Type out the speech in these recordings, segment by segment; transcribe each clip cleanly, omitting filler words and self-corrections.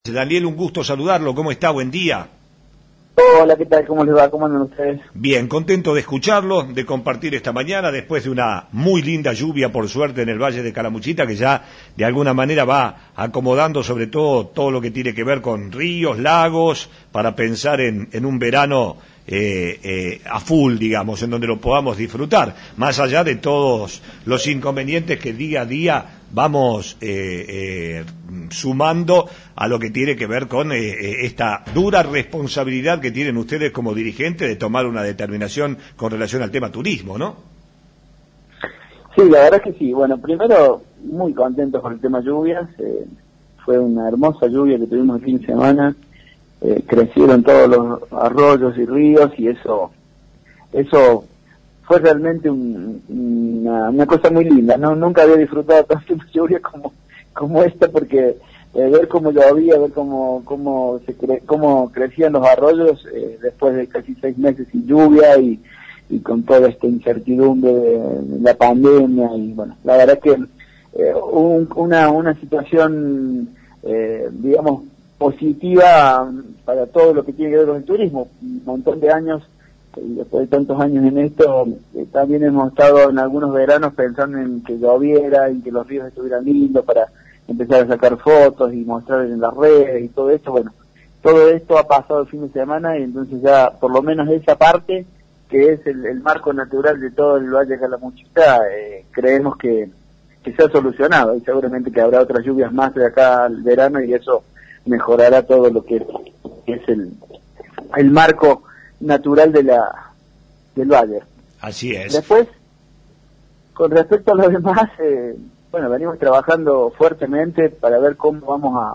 Daniel, un gusto saludarlo. ¿Cómo está? Buen día. Hola, ¿qué tal? ¿Cómo les va? ¿Cómo andan ustedes? Bien, contento de escucharlo, de compartir esta mañana, después de una muy linda lluvia, por suerte, en el Valle de Calamuchita, que ya de alguna manera va acomodando sobre todo lo que tiene que ver con ríos, lagos, para pensar en un verano a full, digamos, en donde lo podamos disfrutar, más allá de todos los inconvenientes que día a día vamos sumando a lo que tiene que ver con esta dura responsabilidad que tienen ustedes como dirigentes de tomar una determinación con relación al tema turismo, ¿no? Sí, la verdad es que sí. Bueno, primero, muy contentos con el tema lluvias. Fue una hermosa lluvia que tuvimos el fin de semana. Crecieron todos los arroyos y ríos y eso fue realmente una cosa muy linda. Nunca había disfrutado tanto de lluvia como esta, porque ver cómo llovía, ver cómo crecían los arroyos después de casi 6 meses sin lluvia y con toda esta incertidumbre de la pandemia. Y bueno, la verdad es que una situación digamos positiva para todo lo que tiene que ver con el turismo. Un montón de años, y después de tantos años en esto, también hemos estado en algunos veranos pensando en que lloviera y que los ríos estuvieran lindos para empezar a sacar fotos y mostrar en las redes y todo esto. Bueno, todo esto ha pasado el fin de semana y entonces ya por lo menos esa parte, que es el marco natural de todo el Valle de Calamuchita, creemos que se ha solucionado, y seguramente que habrá otras lluvias más de acá al verano y eso mejorará todo lo que es el marco natural del valle. Así es. Después, con respecto a lo demás, bueno, venimos trabajando fuertemente para ver cómo vamos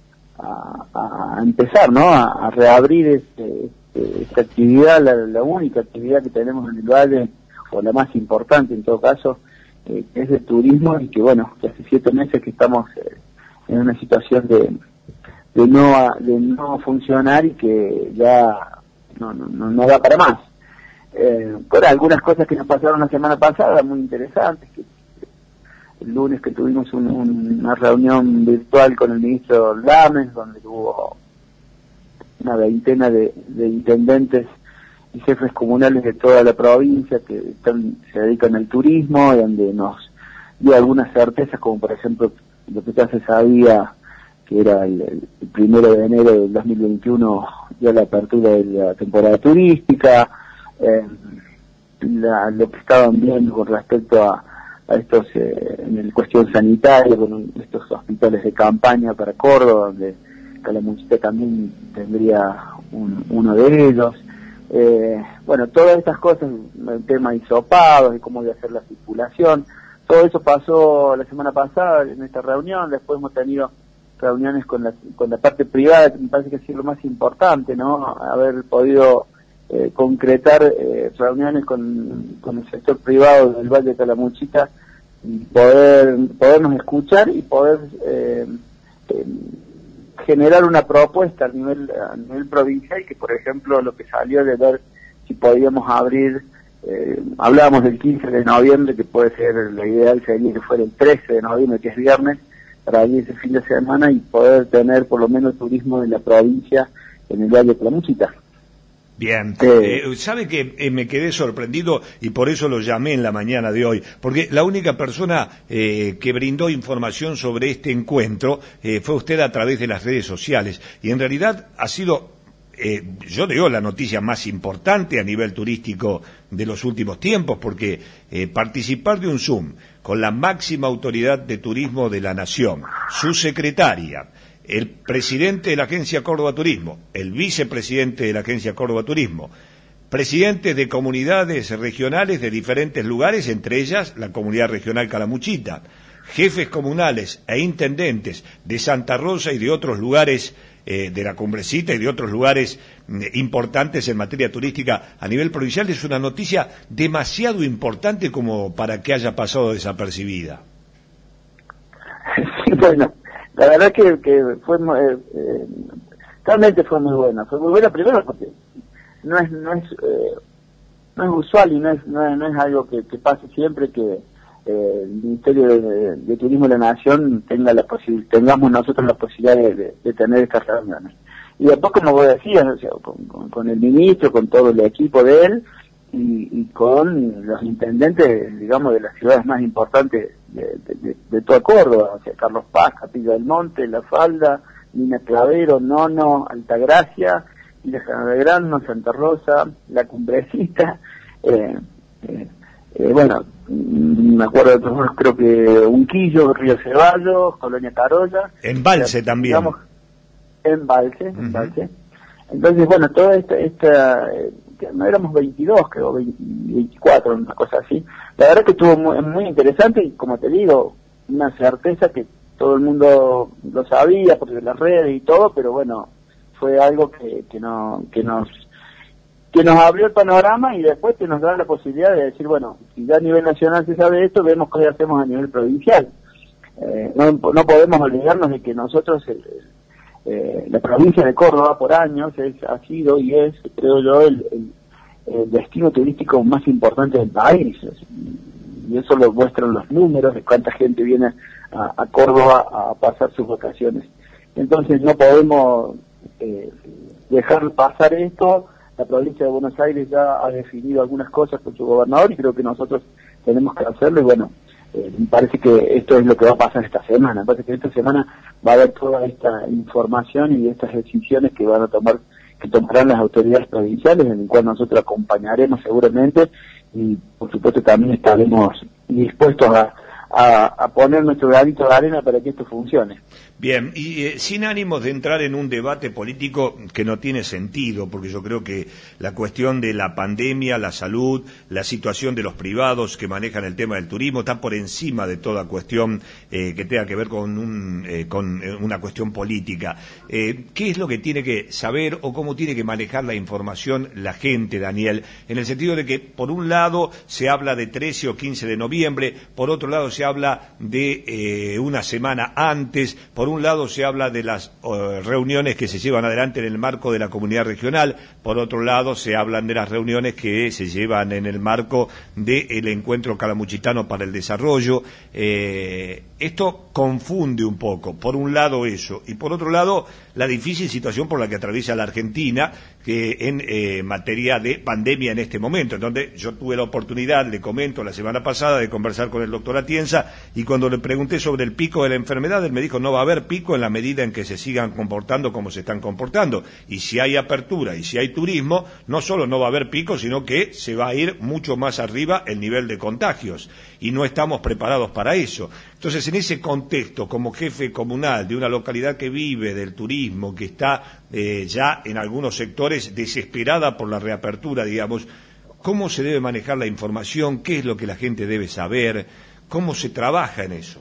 a empezar, ¿no? A reabrir esta actividad, la única actividad que tenemos en el valle, o la más importante en todo caso, que es el turismo, y que bueno, que hace 7 meses que estamos en una situación de no funcionar y que ya no da para más. Por algunas cosas que nos pasaron la semana pasada muy interesantes, que el lunes que tuvimos una reunión virtual con el ministro Lames, donde hubo una veintena de intendentes y jefes comunales de toda la provincia que se dedican al turismo, y donde nos dio algunas certezas, como por ejemplo lo que ya se sabía, que era el 1 de enero del 2021 ya la apertura de la temporada turística, lo que estaban viendo con respecto a estos, en el cuestión sanitaria, con estos hospitales de campaña para Córdoba, donde Calamuchita también tendría uno de ellos. Bueno, todas estas cosas, el tema de hisopados y cómo de hacer la circulación, todo eso pasó la semana pasada en esta reunión. Después hemos tenido reuniones con la parte privada, que me parece que ha sido lo más importante, ¿no? Haber podido concretar reuniones con el sector privado del Valle de Calamuchita, y podernos escuchar y poder generar una propuesta a nivel provincial, que por ejemplo lo que salió de ver si podíamos abrir, hablábamos del 15 de noviembre, que puede ser, la ideal sería que fuera el 13 de noviembre, que es viernes, para abrir ese fin de semana y poder tener por lo menos turismo en la provincia, en el Valle de Calamuchita. Bien, sabe que me quedé sorprendido y por eso lo llamé en la mañana de hoy, porque la única persona que brindó información sobre este encuentro fue usted a través de las redes sociales, y en realidad ha sido, yo digo, la noticia más importante a nivel turístico de los últimos tiempos, porque participar de un Zoom con la máxima autoridad de turismo de la nación, su secretaria, el presidente de la Agencia Córdoba Turismo, el vicepresidente de la Agencia Córdoba Turismo, presidentes de comunidades regionales de diferentes lugares, entre ellas la comunidad regional Calamuchita, jefes comunales e intendentes de Santa Rosa y de otros lugares de la Cumbrecita y de otros lugares importantes en materia turística a nivel provincial, es una noticia demasiado importante como para que haya pasado desapercibida. Sí, bueno, la verdad que fue realmente fue muy buena primero porque no es usual y no es algo que pase siempre, que el Ministerio de Turismo de la Nación tengamos nosotros la posibilidad de tener estas reuniones. Y después, como vos decías, o sea, con el ministro, con todo el equipo de él, y con los intendentes, digamos, de las ciudades más importantes de toda Córdoba, o sea, Carlos Paz, Capilla del Monte, La Falda, Mina Clavero, Nono, Altagracia, Villa General Belgrano, Santa Rosa, La Cumbrecita, bueno, me acuerdo de otros, creo que Unquillo, Río Ceballos, Colonia Carolla. Embalse también. Digamos, Embalse. Entonces, bueno, toda esta no éramos 22, creo, 24, una cosa así. La verdad que estuvo muy interesante y, como te digo, una certeza que todo el mundo lo sabía porque las redes y todo, pero bueno, fue algo que nos abrió el panorama y después que nos da la posibilidad de decir, bueno, si ya a nivel nacional se sabe esto, vemos qué hacemos a nivel provincial. No podemos olvidarnos de que nosotros, la provincia de Córdoba por años ha sido y es, creo yo, el destino turístico más importante del país. Y eso lo muestran los números de cuánta gente viene a Córdoba a pasar sus vacaciones. Entonces no podemos dejar pasar esto. La provincia de Buenos Aires ya ha definido algunas cosas con su gobernador y creo que nosotros tenemos que hacerlo y bueno, me parece que esto es lo que va a pasar esta semana. Me parece que esta semana va a haber toda esta información y estas decisiones que tomarán las autoridades provinciales, en el cual nosotros acompañaremos seguramente y por supuesto también estaremos dispuestos a poner nuestro granito de arena para que esto funcione. Bien, y sin ánimos de entrar en un debate político que no tiene sentido, porque yo creo que la cuestión de la pandemia, la salud, la situación de los privados que manejan el tema del turismo está por encima de toda cuestión que tenga que ver con una cuestión política. ¿Qué es lo que tiene que saber o cómo tiene que manejar la información la gente, Daniel? En el sentido de que, por un lado, se habla de 13 o 15 de noviembre, por otro lado se habla de una semana antes, por un lado se habla de las reuniones que se llevan adelante en el marco de la comunidad regional, por otro lado se hablan de las reuniones que se llevan en el marco del encuentro calamuchitano para el desarrollo. Esto confunde un poco, por un lado eso, y por otro lado la difícil situación por la que atraviesa la Argentina que en materia de pandemia en este momento. Entonces yo tuve la oportunidad, le comento, la semana pasada de conversar con el doctor Atienza y cuando le pregunté sobre el pico de la enfermedad, él me dijo no va a haber pico en la medida en que se sigan comportando como se están comportando. Y si hay apertura y si hay turismo, no solo no va a haber pico, sino que se va a ir mucho más arriba el nivel de contagios. Y no estamos preparados para eso. Entonces, en ese contexto, como jefe comunal de una localidad que vive del turismo, que está ya en algunos sectores desesperada por la reapertura, digamos, ¿cómo se debe manejar la información? ¿Qué es lo que la gente debe saber? ¿Cómo se trabaja en eso?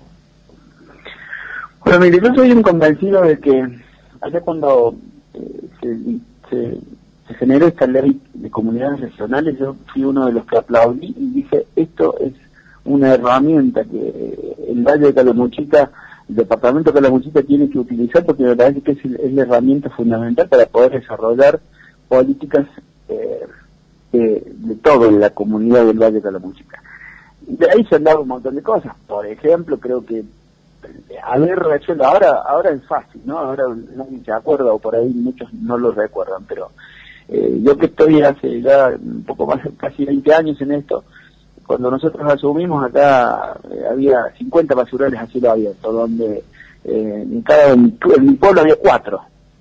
Bueno, mire, yo soy un convencido de que allá cuando se generó esta ley de comunidades regionales, yo fui uno de los que aplaudí y dije, esto es una herramienta que el Valle de Calamuchita, el departamento de Calamuchita tiene que utilizar porque me parece que es la herramienta fundamental para poder desarrollar políticas de toda la comunidad del Valle de Calamuchita. De ahí se han dado un montón de cosas. Por ejemplo, creo que haber resuelto, ahora es fácil, ¿no? Ahora nadie se acuerda o por ahí muchos no lo recuerdan, pero yo que estoy hace ya un poco más, casi 20 años en esto, cuando nosotros asumimos acá había 50 basurales a cielo abierto, donde en mi pueblo había 4.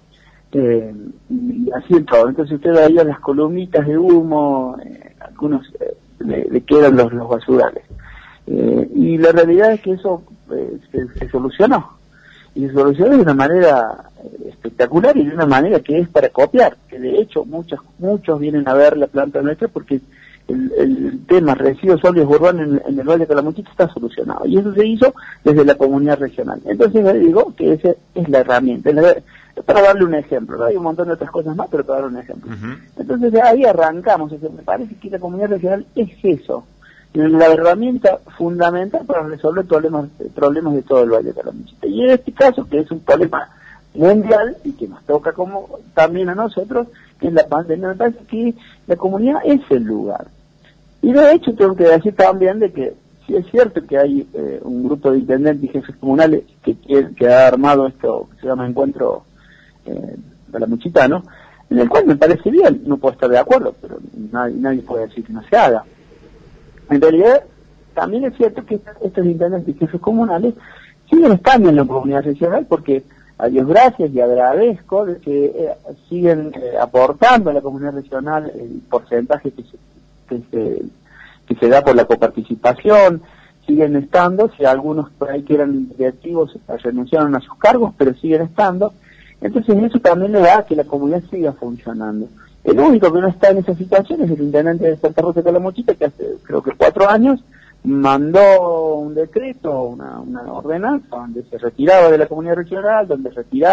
Y así en todo. Entonces usted veía las columnitas de humo, algunos le quedan los basurales. Y la realidad es que eso se solucionó. Y se solucionó de una manera espectacular y de una manera que es para copiar. Que de hecho muchos vienen a ver la planta nuestra porque el tema residuos sólidos urbanos en el Valle de Calamuchita está solucionado. Y eso se hizo desde la comunidad regional. Entonces le digo que esa es la herramienta. Para darle un ejemplo, ¿no? Hay un montón de otras cosas más, pero para darle un ejemplo. Entonces ahí arrancamos. Me parece que la comunidad regional es eso. La herramienta fundamental para resolver problemas de todo el Valle de Calamuchita. Y en este caso, que es un problema mundial y que nos toca como también a nosotros, que es la pandemia, me parece que la comunidad es el lugar. Y de hecho tengo que decir también de que sí es cierto que hay un grupo de intendentes y jefes comunales que ha armado esto que se llama Encuentro Calamuchitano, en el cual me parece bien, no puedo estar de acuerdo, pero nadie puede decir que no se haga. En realidad, también es cierto que estos intendentes y jefes comunales siguen estando en la comunidad regional porque, a Dios gracias y agradezco de que siguen aportando a la comunidad regional el porcentaje que se da por la coparticipación, siguen estando, si algunos por ahí que eran directivos renunciaron a sus cargos, pero siguen estando. Entonces eso también le da a que la comunidad siga funcionando. El único que no está en esa situación es el intendente de Santa Rosa de Calamuchita, que hace creo que 4 años mandó un decreto, una ordenanza donde se retiraba de la comunidad regional, donde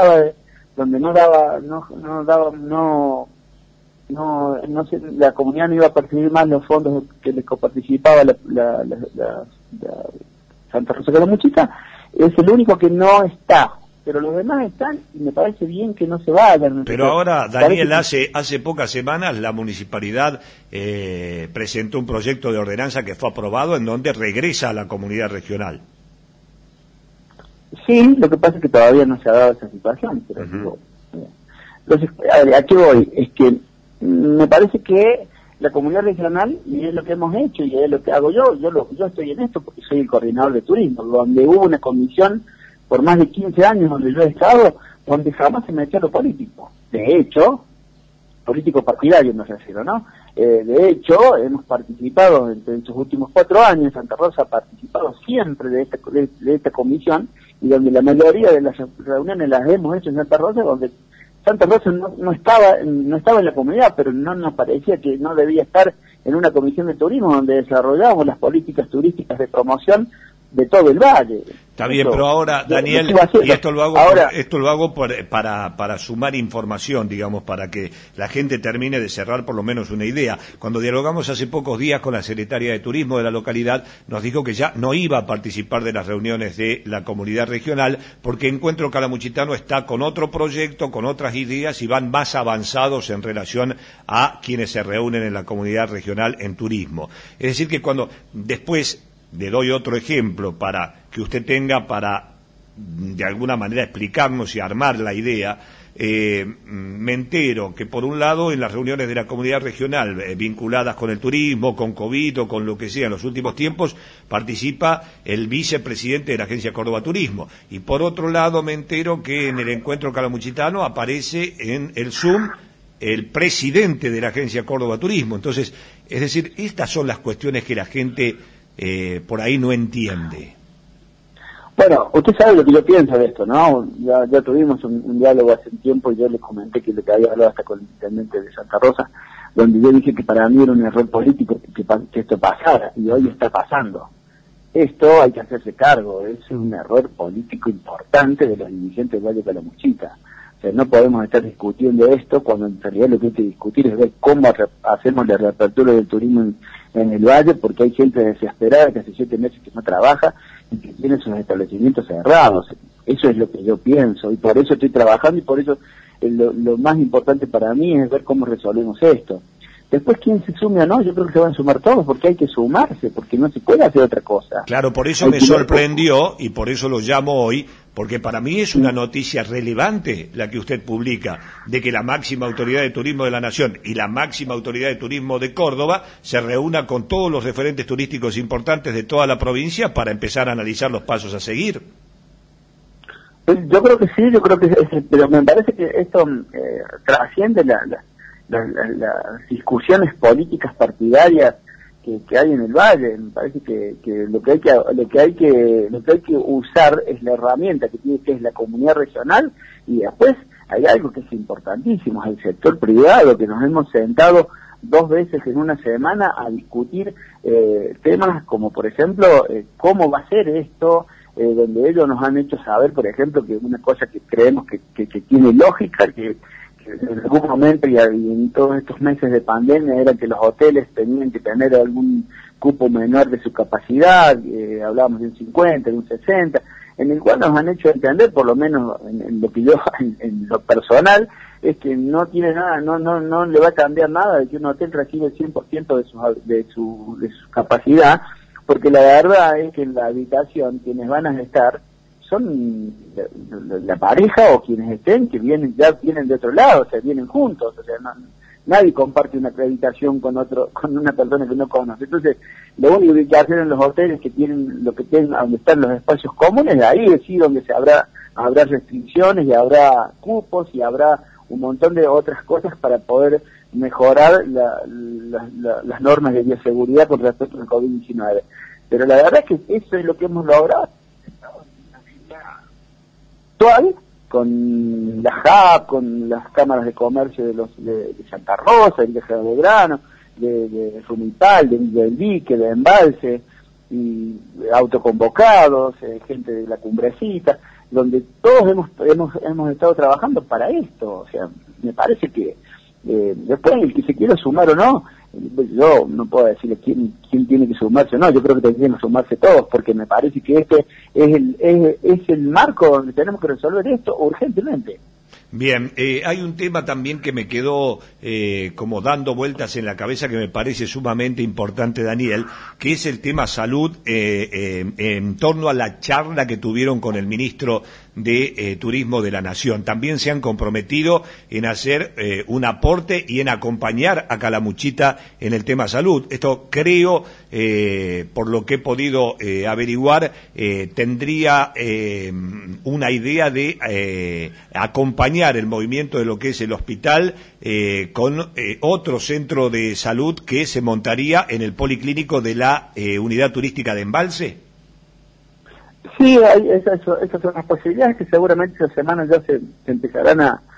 la comunidad no iba a percibir más los fondos que les coparticipaba la Santa Rosa de Calamuchita. Es el único que no está, pero los demás están y me parece bien que no se vayan. Pero ahora, Daniel, hace pocas semanas la municipalidad presentó un proyecto de ordenanza que fue aprobado en donde regresa a la comunidad regional. Sí, lo que pasa es que todavía no se ha dado esa situación, pero digo, entonces, ¿a qué voy? Es que me parece que la comunidad regional, y es lo que hemos hecho, y es lo que hago yo estoy en esto porque soy el coordinador de turismo, donde hubo una comisión por más de 15 años donde yo he estado, donde jamás se metió lo político. De hecho, político partidario me refiero, ¿no? De hecho, hemos participado en sus últimos 4 años, Santa Rosa ha participado siempre de esta comisión, y donde la mayoría de las reuniones las hemos hecho en Santa Rosa, donde Santa Rosa no estaba en la comunidad, pero no nos parecía que no debía estar en una comisión de turismo donde desarrollábamos las políticas turísticas de promoción de todo el valle. Está bien, pero ahora, Daniel, y esto lo hago para sumar información, digamos, para que la gente termine de cerrar por lo menos una idea. Cuando dialogamos hace pocos días con la secretaria de Turismo de la localidad, nos dijo que ya no iba a participar de las reuniones de la comunidad regional, porque Encuentro Calamuchitano está con otro proyecto, con otras ideas, y van más avanzados en relación a quienes se reúnen en la comunidad regional en turismo. Es decir, que cuando después le doy otro ejemplo para que usted tenga para, de alguna manera, explicarnos y armar la idea. Me entero que, por un lado, en las reuniones de la comunidad regional vinculadas con el turismo, con COVID o con lo que sea en los últimos tiempos, participa el vicepresidente de la Agencia Córdoba Turismo. Y, por otro lado, me entero que en el Encuentro Calamuchitano aparece en el Zoom el presidente de la Agencia Córdoba Turismo. Entonces, es decir, estas son las cuestiones que la gente por ahí no entiende. Bueno, usted sabe lo que yo pienso de esto, ¿no? Ya tuvimos un diálogo hace un tiempo y yo le comenté que lo que había hablado hasta con el intendente de Santa Rosa, donde yo dije que para mí era un error político que esto pasara, y hoy está pasando. Esto hay que hacerse cargo, es un error político importante de los dirigentes del Valle de Calamuchita. O sea, no podemos estar discutiendo esto cuando en realidad lo que hay que discutir es ver cómo hacemos la reapertura del turismo en el Valle, porque hay gente desesperada que hace 7 meses que no trabaja y que tiene sus establecimientos cerrados. Eso es lo que yo pienso, y por eso estoy trabajando, y por eso lo más importante para mí es ver cómo resolvemos esto. Después, quién se sume o no, yo creo que se van a sumar todos, porque hay que sumarse, porque no se puede hacer otra cosa. Claro, por eso me sorprendió, y por eso lo llamo hoy, porque para mí es una noticia relevante la que usted publica, de que la máxima autoridad de turismo de la Nación y la máxima autoridad de turismo de Córdoba se reúna con todos los referentes turísticos importantes de toda la provincia para empezar a analizar los pasos a seguir. Yo creo que sí, pero me parece que esto trasciende las discusiones políticas partidarias que hay en el Valle. Me parece que lo que hay que usar es la herramienta que es la comunidad regional, y después hay algo que es importantísimo, es el sector privado, que nos hemos sentado 2 veces en una semana a discutir temas como, por ejemplo, cómo va a ser esto, donde ellos nos han hecho saber, por ejemplo, que una cosa que creemos que tiene lógica, que en algún momento y en todos estos meses de pandemia era que los hoteles tenían que tener algún cupo menor de su capacidad, hablábamos de un 50, de un 60, en el cual nos han hecho entender, por lo menos en lo que yo, en lo personal, es que no tiene nada, no le va a cambiar nada de que un hotel recibe el 100% de su capacidad, porque la verdad es que en la habitación quienes van a estar son la pareja o quienes estén, que ya vienen de otro lado, o sea, vienen juntos, o sea, nadie comparte una acreditación con una persona que no conoce. Entonces, lo único que hay que hacer en los hoteles que tienen donde están los espacios comunes, ahí es sí donde habrá restricciones y habrá cupos y habrá un montón de otras cosas para poder mejorar las normas de bioseguridad con respecto al COVID-19. Pero la verdad es que eso es lo que hemos logrado. Actual, con la JAP, con las cámaras de comercio de Santa Rosa, de Belgrano, de Rumital, de Villa del Dique, de Embalse, y autoconvocados, gente de la Cumbrecita, donde todos hemos estado trabajando para esto. O sea, me parece que después el que se quiera sumar o no, yo no puedo decirle quién tiene que sumarse o no, yo creo que tendrían que sumarse todos, porque me parece que este es el marco donde tenemos que resolver esto urgentemente. Bien, hay un tema también que me quedó como dando vueltas en la cabeza que me parece sumamente importante, Daniel, que es el tema salud en torno a la charla que tuvieron con el ministro de Turismo de la Nación. También se han comprometido en hacer un aporte y en acompañar a Calamuchita en el tema salud. Esto creo, por lo que he podido averiguar, tendría una idea de acompañar el movimiento de lo que es el hospital con otro centro de salud que se montaría en el policlínico de la unidad turística de Embalse. Sí, esas son las posibilidades que seguramente esta semana ya se empezarán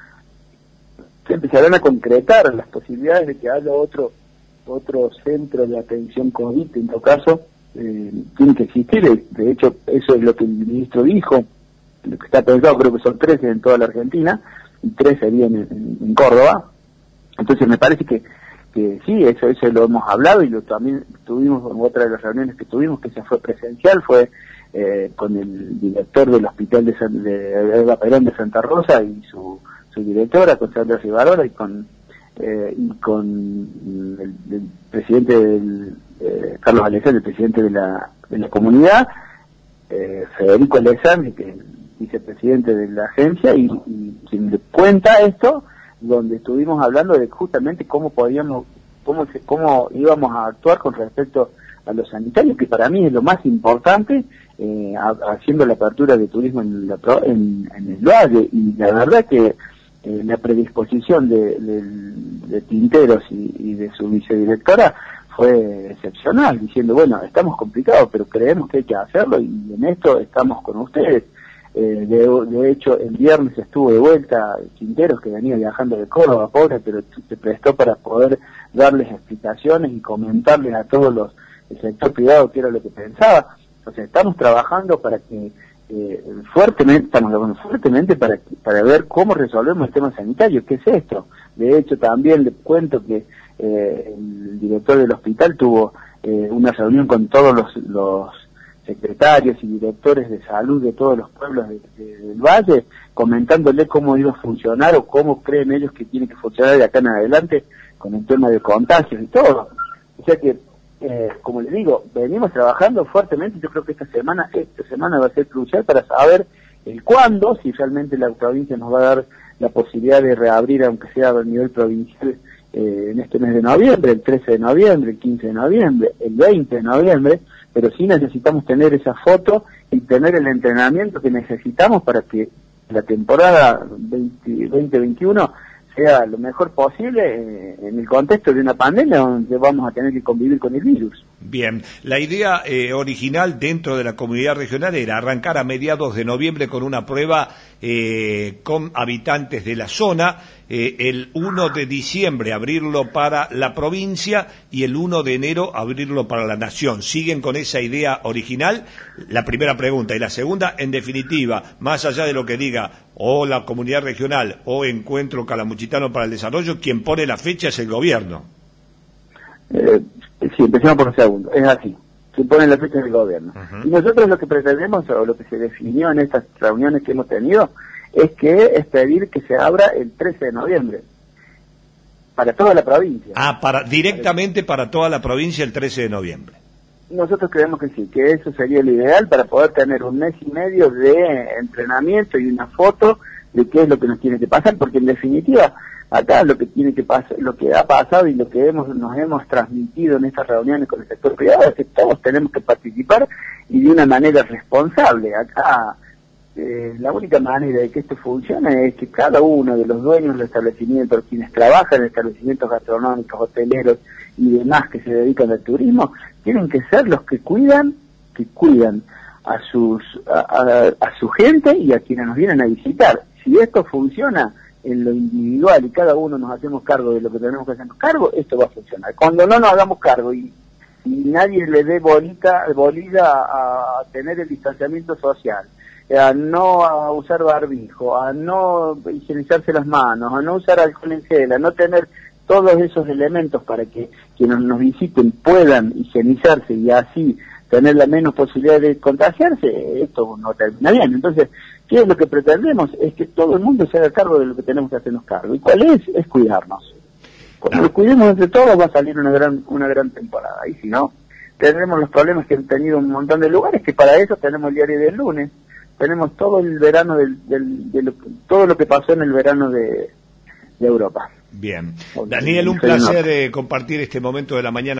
a concretar, las posibilidades de que haya otro centro de atención COVID. En todo caso, tiene que existir. De hecho, eso es lo que el ministro dijo. Lo que está pensado, creo que son 13 en toda la Argentina, y 3 serían en Córdoba. Entonces me parece que sí, eso lo hemos hablado, y también tuvimos en otra de las reuniones que tuvimos, que esa fue presencial, fue con el director del hospital de Eva Perón de Santa Rosa y su directora, con Sandra Rivarola, y con el presidente Carlos Alessandri, el presidente de la comunidad, Federico Alessandri, que es el vicepresidente de la agencia, y quien le cuenta esto, donde estuvimos hablando de justamente cómo íbamos a actuar con respecto a los sanitarios, que para mí es lo más importante, haciendo la apertura de turismo en el Valle. Y la verdad que la predisposición de Tinteros y de su vicedirectora fue excepcional, diciendo, bueno, estamos complicados, pero creemos que hay que hacerlo, y en esto estamos con ustedes. De hecho, el viernes estuvo de vuelta Quinteros, que venía viajando de Córdoba, pobre, pero se prestó para poder darles explicaciones y comentarles a todos el sector privado qué era lo que pensaba. O sea, estamos trabajando para que estamos trabajando fuertemente para ver cómo resolvemos el tema sanitario. ¿Qué es esto? De hecho, también le cuento que el director del hospital tuvo una reunión con todos los secretarios y directores de salud de todos los pueblos del Valle, comentándole cómo iba a funcionar o cómo creen ellos que tiene que funcionar de acá en adelante con el tema de contagios y todo. O sea que, como les digo, venimos trabajando fuertemente. Yo creo que esta semana va a ser crucial para saber el cuándo, si realmente la provincia nos va a dar la posibilidad de reabrir, aunque sea a nivel provincial, en este mes de noviembre, el 13 de noviembre, el 15 de noviembre, el 20 de noviembre, pero sí necesitamos tener esa foto y tener el entrenamiento que necesitamos para que la temporada 2021 sea lo mejor posible en el contexto de una pandemia donde vamos a tener que convivir con el virus. Bien, la idea original dentro de la comunidad regional era arrancar a mediados de noviembre con una prueba con habitantes de la zona, el 1 de diciembre abrirlo para la provincia y el 1 de enero abrirlo para la nación. ¿Siguen con esa idea original? La primera pregunta. Y la segunda, en definitiva, más allá de lo que diga o la comunidad regional o Encuentro Calamuchitano para el Desarrollo, quien pone la fecha es el gobierno. Sí, empezamos por el segundo, es así, se pone la fecha del gobierno. Y nosotros lo que pretendemos, o lo que se definió en estas reuniones que hemos tenido, es pedir que se abra el 13 de noviembre, para toda la provincia. Directamente para toda la provincia el 13 de noviembre. nosotros creemos que sí, que eso sería lo ideal para poder tener un mes y medio de entrenamiento y una foto de qué es lo que nos tiene que pasar, porque en definitiva acá lo que tiene que pasar, lo que ha pasado y lo que nos hemos transmitido en estas reuniones con el sector privado es que todos tenemos que participar y de una manera responsable. Acá la única manera de que esto funcione es que cada uno de los dueños del establecimiento, quienes trabajan en establecimientos gastronómicos, hoteleros y demás que se dedican al turismo, tienen que ser los que cuidan a su gente y a quienes nos vienen a visitar. Si esto funciona en lo individual y cada uno nos hacemos cargo de lo que tenemos que hacernos cargo, esto va a funcionar. Cuando no nos hagamos cargo y nadie le dé bolilla a tener el distanciamiento social, a no usar barbijo, a no higienizarse las manos, a no usar alcohol en gel, a no tener todos esos elementos para que quienes nos visiten puedan higienizarse y así tener la menos posibilidad de contagiarse, esto no termina bien. Entonces, ¿qué es lo que pretendemos? Es que todo el mundo se haga cargo de lo que tenemos que hacernos cargo. ¿Y cuál es? Es cuidarnos. Cuando nos cuidemos entre todos va a salir una gran temporada. Y si no, tendremos los problemas que han tenido un montón de lugares, que para eso tenemos el diario del lunes. Tenemos todo el verano todo lo que pasó en el verano de Europa. Bien. Daniel, un placer compartir este momento de la mañana.